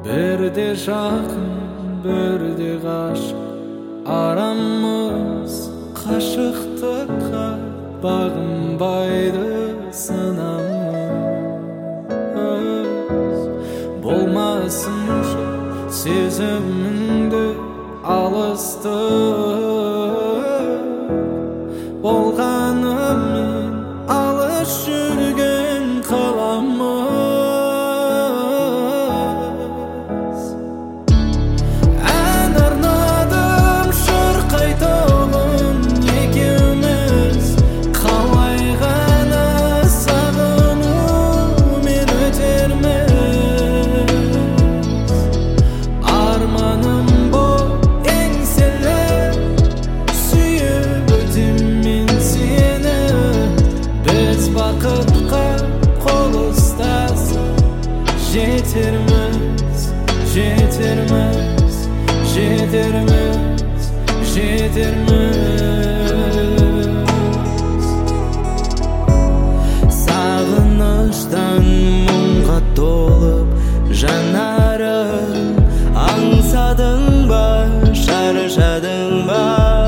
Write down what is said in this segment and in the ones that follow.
Birde жақын, бірде ғашық, арамыз қашықтыққа бағынбайды сынамыз. Болмасыншы сезіміңді алыстық, болғанымен алыс жүрген қаламыз. Ән арнадым шырқайтұғын екеуміз, қалай ғана сағынумен өтерміз. Арманым боп еңселеп сүйіп өтемін сені, біз бақытқа қол ұстасып жетерміз, жетерміз, жетерміз, жетерміз. Сағыныштан мұңға толып жанарым, аңсадың ба, шаршадың ба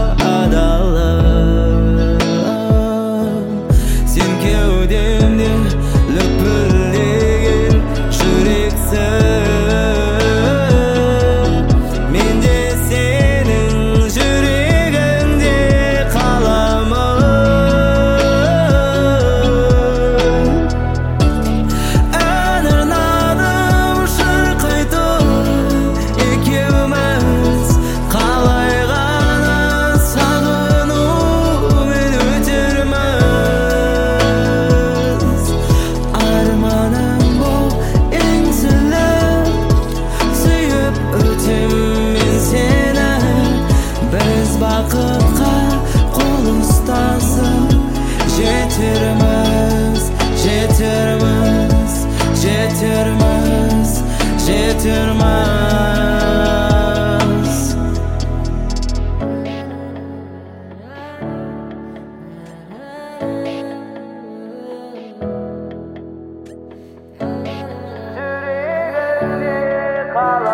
адалым. Сен кеудемде лүпілдеген жүрексің, мен де сенің жүрегіңде қаламын. Ән арнадым шырқайтып екеуміз, қалай ғана сағынумен өтерміз. Арманым боп еңселіп сүйіп өтемін сені, біз бақытқа қол ұстасып жетерміз, жетерміз, жетерміз, жетерміз. Жүрегімде қаламын.